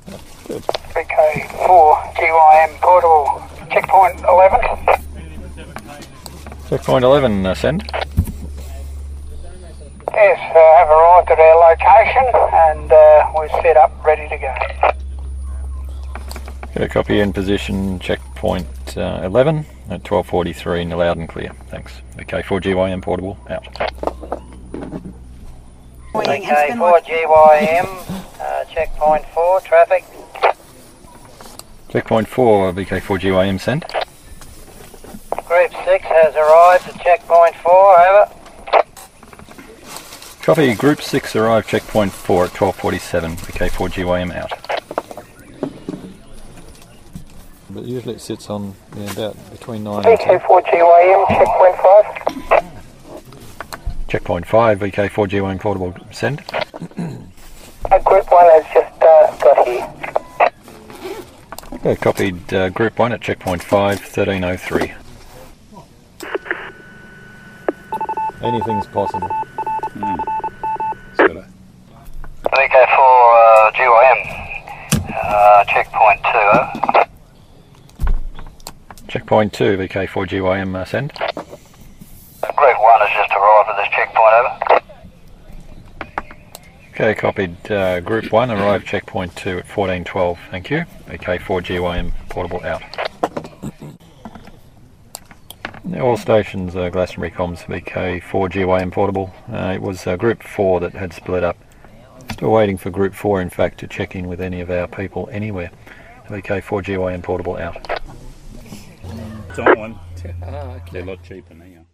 Good. VK4 GYM portable, checkpoint 11. Checkpoint 11, send. Yes, have arrived at our location and we're set up, ready to go. Okay, copy in position, checkpoint 11 at 12:43, and loud and clear. Thanks. VK4 GYM portable, out. VK4 GYM, checkpoint 4, traffic. Checkpoint 4, VK4 GYM, send. Group 6 has arrived at checkpoint 4, over. Copy, Group 6 arrived checkpoint 4 at 12:47, VK4 GYM, out. But usually it sits on about between 9 and 10. VK4 GYM, checkpoint 5. Checkpoint 5, VK4 GYM portable, send. Group 1 has just got here. Okay, copied Group 1 at checkpoint 5, 13:03. Anything's possible. VK4 GYM, checkpoint 2, over. Checkpoint 2, VK4 GYM, send. Group 1 has just arrived at this checkpoint, over. Okay, copied Group 1, arrived checkpoint 2 at 14:12, thank you. VK4 GYM portable, out. All stations, Glastonbury comms, VK4 GYM portable. It was Group 4 that had split up. Still waiting for Group 4, in fact, to check in with any of our people anywhere. VK4 GYM portable, out. It's on one. They're a lot cheaper now.